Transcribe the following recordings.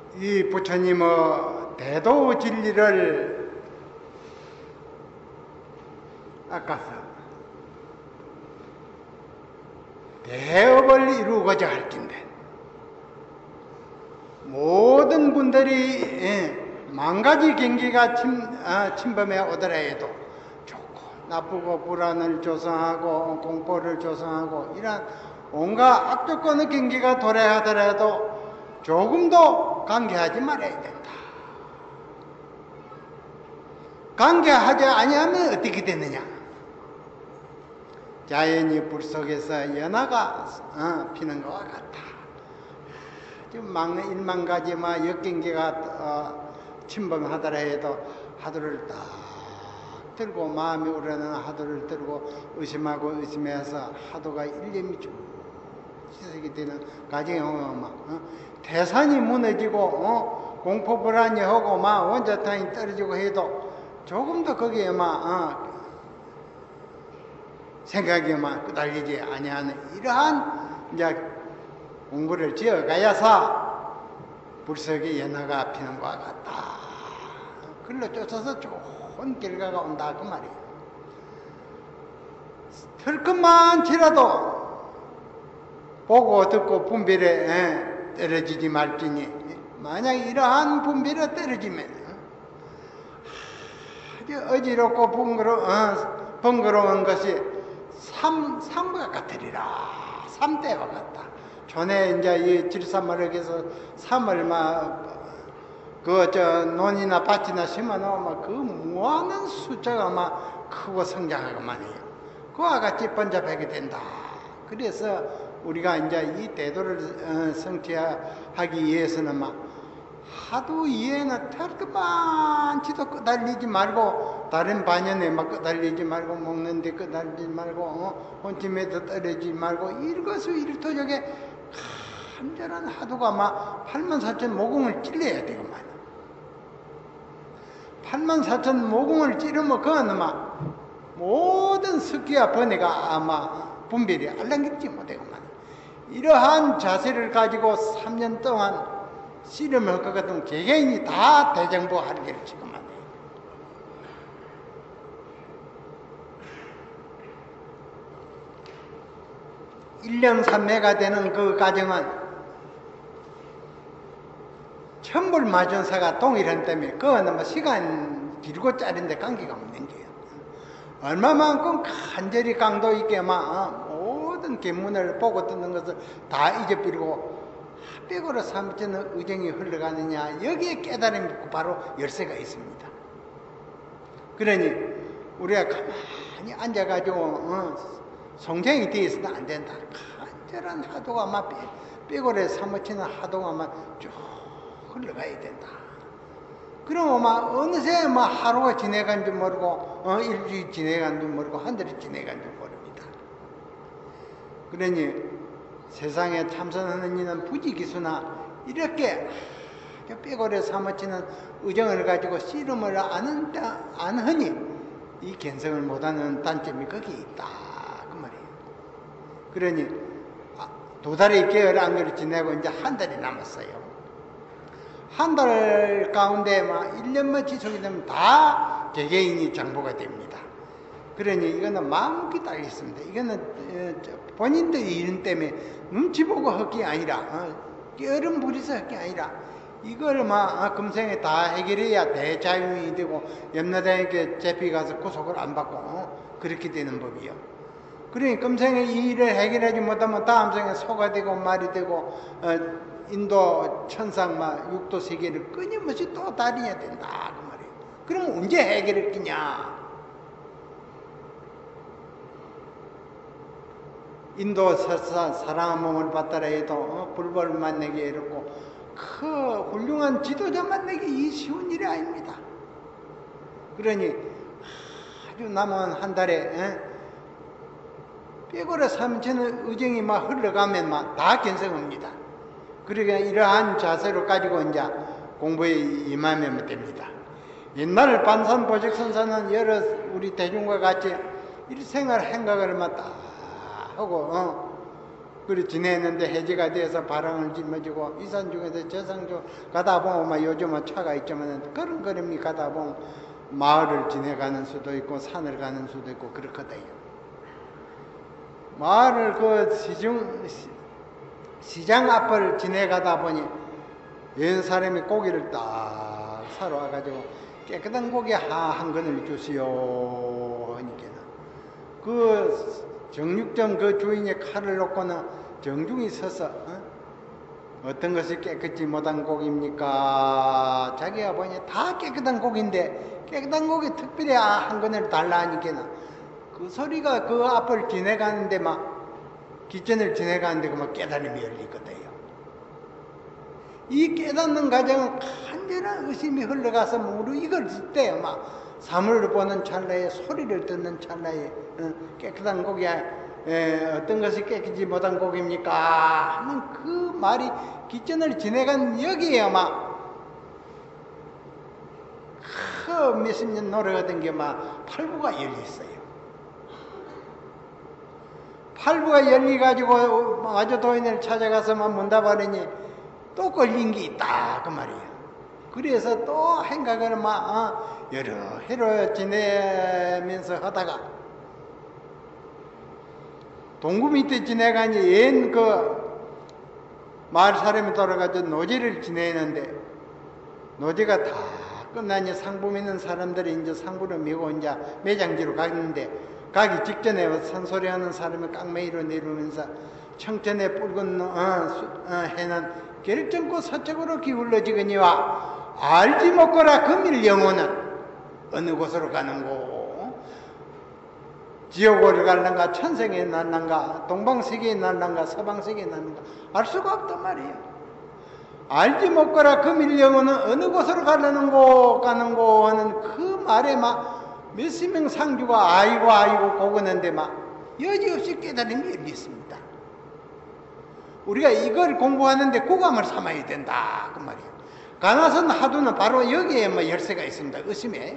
이 부처님의 대도 진리를 아까서 대업을 이루고자 할 텐데 모든 분들이 만가지 경기가 침범해 오더라 해도 좋고 나쁘고 불안을 조성하고 공포를 조성하고 이런 온갖 악조건의 경기가 도래하더라도 조금도 관계하지 말아야 된다. 관계하지 아니하면 어떻게 되느냐? 자연이 불 속에서 연화가 피는 것과 같다. 지금 일만 가지 역경계가 침범하더라 해도 화두를 딱 들고 마음이 우러나는 화두를 들고 의심하고 의심해서 화두가 일념이 쭉 시작이 되는 가정에 오면 태산이 무너지고 공포 불안이 하고 원자탄이 떨어지고 해도 조금 더 거기에 생각이 끄달리지 아니하는 이러한 이제 공부를 지어가야사 불석의 연화가 피는 것과 같다. 글로 쫓아서 좋은 결과가 온다 그 말이에요. 털끝만 치라도 보고 듣고 분별에 떨어지지 말지니 만약 이러한 분별에 떨어지면 아주 어지럽고 번거로운 것이 삼과 같으리라. 삼대와 같다. 전에 이제 이 질산마력에서 삼을 논이나 밭이나 심어놓으면 그 무한한 숫자가 크고 성장하고만 해요. 그와 같이 번잡하게 된다. 그래서 우리가 이제 이 대도를 성취하기 위해서는 하도 이해는 털끝만치도 끄달리지 말고 다른 반연에 끄달리지 말고 먹는데 끄달리지 말고 혼침에도 떨어지지 말고 일거수일투족에 간절한 하도가 84,000 모공을 찔러야 되고 말이야. 84,000 모공을 찌르면 그건 모든 습기와 번뇌가 분별이 알랑기지 못하고 말이야. 이러한 자세를 가지고 3년 동안 씨름을 할 것 같으면 개개인이 다 대정부 하기를 지금 안 해요. 일념삼매가 되는 그 과정은 천불마준사가 동일한 때문에 그거는 시간 길고 짧은데 관계가 없는 거예요. 얼마만큼 간절히 강도 있게 모든 계문을 보고 듣는 것을 다 잊어버리고 백으로 삼치는 의정이 흘러가느냐 여기에 깨달음이 바로 열쇠가 있습니다. 그러니 우리가 가만히 앉아가지고 성장이 되어 있어도 안 된다. 간절한 하도가 백으로 삼치는 하도가 쭉 흘러가야 된다. 그러면 어느새 하루가 지내간 줄 모르고 일주일 지내간 줄 모르고 한 달이 지내간 줄 모릅니다. 그러니 세상에 참선하는 이는 부지기수나 이렇게 빼고래 사무치는 의정을 가지고 씨름을 안 하니 이 견성을 못하는 단점이 거기 있다 그 말이에요. 그러니 두 달의 계열 안개를 지내고 이제 한 달이 남았어요. 한 달 가운데 1년만 지속이 되면 다 개개인이 장보가 됩니다. 그러니 이거는 마음이 달렸습니다. 이거는 본인들의 일 때문에 눈치 보고 할 게 아니라 깨어름 부리서 할 게 아니라 이걸 금생에 다 해결해야 대자유인이 되고 염라대왕께 잡혀가서 구속을 안 받고 그렇게 되는 법이요. 그러니 금생에 이 일을 해결하지 못하면 다음 생에 소가 되고 말이 되고 인도 천상 육도 세계를 끊임없이 또 다녀야 된다 그 말이에요. 그럼 언제 해결할 끼냐? 인도 사랑한 몸을 받더라 해도 불법을 만나기 어렵고 그 훌륭한 지도자 만나기 쉬운 일이 아닙니다. 그러니 아주 남은 한 달에 빼고라 삼천의 의정이 흘러가면 다 견성합니다. 그러니까 이러한 자세로 가지고 이제 공부에 임하면 됩니다. 옛날 반산보직선사는 여러 우리 대중과 같이 일생을 행각을 딱 하고 그리 지냈는데 해지가 돼서 바람을 짊어지고 이 산 중에서 저 산 중 가다 보면 막 요즘은 차가 있지만 걸음걸음이 가다 보면 마을을 지내가는 수도 있고 산을 가는 수도 있고 그렇거든요. 마을을 시장 앞을 지내가다 보니 연 사람이 고기를 딱 사러 와가지고 깨끗한 고기 한 근을 주시오 하니까 그 정육점 그 주인이 칼을 놓고는 정중히 서서 어떤 것이 깨끗지 못한 고기입니까? 자기가 보니 다 깨끗한 고기인데 깨끗한 고기 특별히 한 근을 달라 하니까 그 소리가 그 앞을 지내가는데 막 기전을 지내가는데 막 깨달음이 열리거든요. 이 깨닫는 과정은 간절한 의심이 흘러가서 모두 이걸 때 막 사물을 보는 찰나에 소리를 듣는 찰나에 깨끗한 고기야 어떤 것이 깨끗이 못한 고기입니까? 하는 그 말이 기전을 지내간 여기에 막 몇십 년 노래가 된 게 막 팔부가 열렸어요. 팔부가 열리가지고 마저 도인을 찾아가서 막 문답하려니 또 걸린 게 있다 그 말이에요. 그래서 또 행각을 막 여러 해로 지내면서 하다가 동구 밑에 지내가니 옛 그 마을 사람이 돌아가서 노제를 지내는데 노제가 다 끝나니 상부 믿는 사람들이 이제 상부를 미고 이제 매장지로 가는데 가기 직전에 산소리하는 사람이 깡매이로 내려오면서 청천에 붉은 해는 결정코 서쪽으로 기울어지거니와 알지 못거라 금일 영혼은 어느 곳으로 가는고 지옥으로 갈란가 천생에 날란가 동방세계에 날란가 서방세계에 날란가 알 수가 없단 말이에요. 알지 못거라 금일 영혼은 어느 곳으로 가는고 하는 그 말에 막 몇십 명 상주가 아이고 고그는데 막 여지없이 깨달음이 열렸습니다. 우리가 이걸 공부하는데 구감을 삼아야 된다 그 말이에요. 가나선 하두는 바로 여기에 뭐 열쇠가 있습니다. 의심에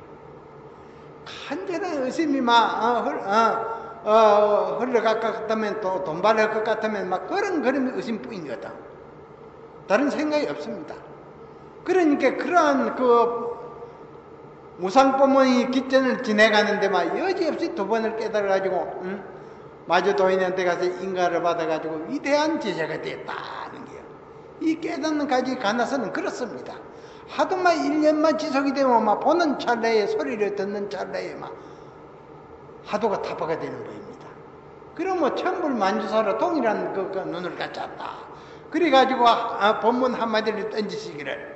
간절한 의심이 막 흘러갈 것 같으면 또 돈 받을 것 같으면 막 그런 의심뿐인 거다. 다른 생각이 없습니다. 그러니까 그러한 그 무상법문이 기전을 지내가는데 막 여지없이 두 번을 깨달아가지고 마저 도인한테 가서 인가를 받아가지고 위대한 제자가 됐다는 게요. 이 깨닫는 가지 가나서는 그렇습니다. 하도만 1년만 지속이 되면 막 보는 찰나에 소리를 듣는 찰나에 막 하도가 타파가 되는 거입니다. 그럼 뭐 천불만주사로 동일한 그 눈을 갖췄다. 그래가지고 법문 한마디를 던지시기를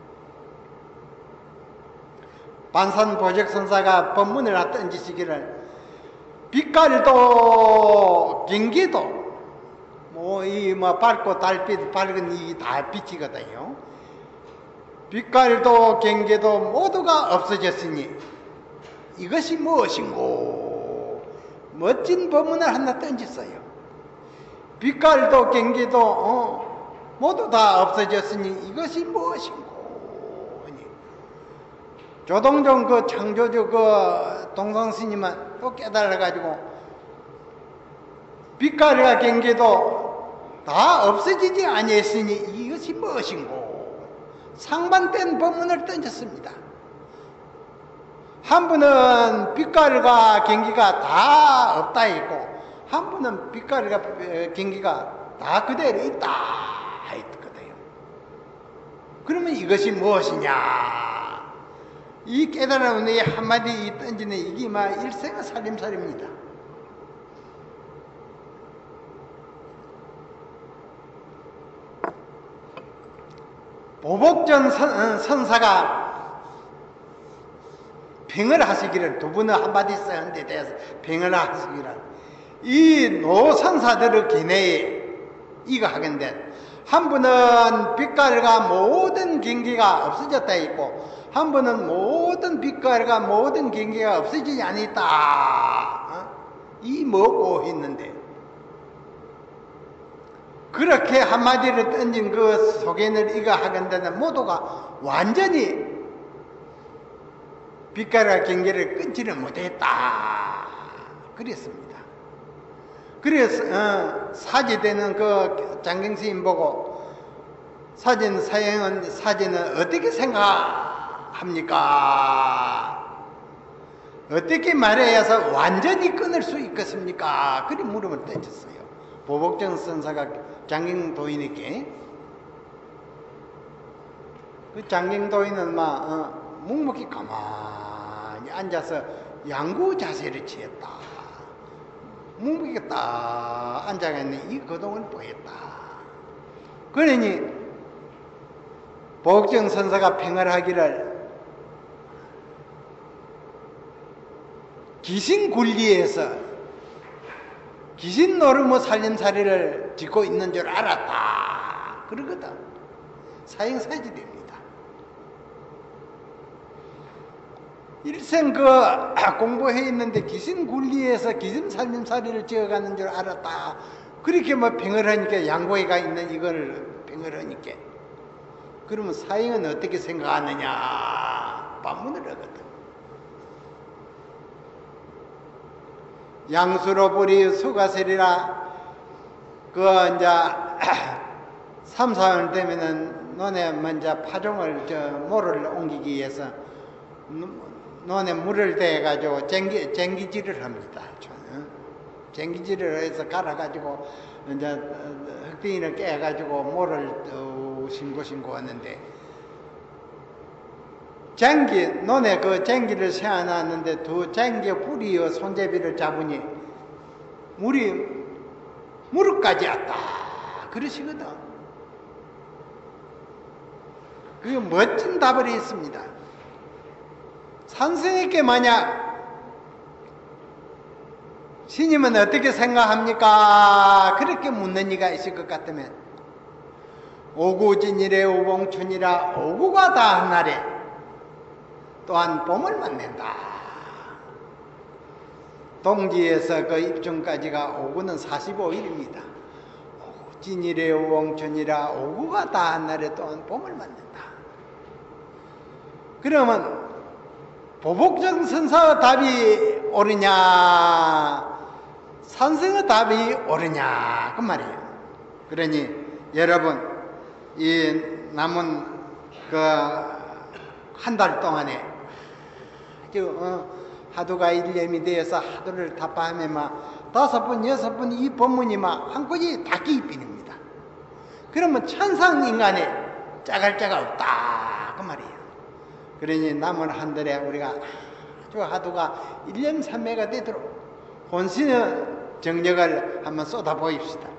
반산보적선사가 법문을 던지시기를 빛깔도 경계도 밝고 달빛 밝은 이 다 빛이거든요. 빛깔도 경계도 모두가 없어졌으니 이것이 무엇인고 멋진 법문을 하나 던졌어요. 빛깔도 경계도 모두 다 없어졌으니 이것이 무엇인고. 조동종 그 창조주 그 동성스님은 또 깨달아가지고 빛깔과 경계도 다 없어지지 아니했으니 이것이 무엇인고. 상반된 법문을 던졌습니다. 한 분은 빛깔과 경기가 다 없다 했고 한 분은 빛깔과 경기가 다 그대로 있다 했거든요. 그러면 이것이 무엇이냐. 이 깨달음은 이 한마디 던지는 이게 막 일생의 살림살이입니다. 보복전 선사가 병을 하시기를 두 분은 한마디 쓰는데 대해서 병을 하시기를 이 노선사들의 기내에 이거 하건대 한 분은 빛깔과 모든 경계가 없어졌다 있고 한 분은 모든 빛깔과 모든 경계가 없어지지 않았다. 이 뭐고 했는데 그렇게 한마디를 던진 그 소견을 이거 하건대는 모두가 완전히 빛깔과 경계를 끊지를 못했다. 그랬습니다. 그래서 사지되는 그 장경스님 보고 사진은 어떻게 생각합니까? 어떻게 말해야서 완전히 끊을 수 있겠습니까? 그리 물음을 던졌어요. 보복정 선사가 장경도인에게. 그 장경도인은 막 묵묵히 가만히 앉아서 양구 자세를 취했다. 묵묵히 딱 앉아있는 이 거동을 보였다. 그러니 보복정 선사가 평을하기를 귀신 굴리에서 귀신 노름의 살림살이를 짓고 있는 줄 알았다. 그러거든. 사형사지 됩니다. 일생 공부해 있는데 귀신 굴리에서 귀신 살림살이를 지어가는 줄 알았다. 그렇게 뭐 평을 하니까 양고에가 있는 이걸 평을 하니까. 그러면 사형은 어떻게 생각하느냐? 반문을 하거든. 양수로 불이 수가설이라 이제 3, 4월 되면은 논에 먼저 파종을 모를 옮기기 위해서 논에 물을 대가지고 쟁기질을 합니다. 쟁기질을 해서 갈아가지고 이제 흙덩이를 깨가지고 모를 신고 왔는데 논에 그 쟁기를 세워놨는데 두 쟁기 뿌리의 손잡이를 잡으니 물이 무릎까지 왔다. 그러시거든. 그게 멋진 답을 했습니다. 선생님께 만약 스님은 어떻게 생각합니까? 그렇게 묻는 이가 있을 것 같으면 오구진일에 오봉춘이라 오구가 다 한 날에 또한 봄을 만난다. 동지에서 그 입중까지가 오구는 45일입니다. 진일에 오봉춘이라 오구가 다 한 날에 또한 봄을 만난다. 그러면 보복정 선사의 답이 옳으냐, 산성의 답이 옳으냐 그 말이에요. 그러니 여러분 이 남은 한 달 동안에 하도가 일념이 되어서 하도를 답하면 막 5번, 6번 이 법문이 막 한 곳이 다 끼입니다. 그러면 천상 인간에 짜갈자가 없다 그 말이에요. 그러니 남은 한 달에 우리가 아주 하도가 일념삼매가 되도록 혼신의 정력을 한번 쏟아 보입시다.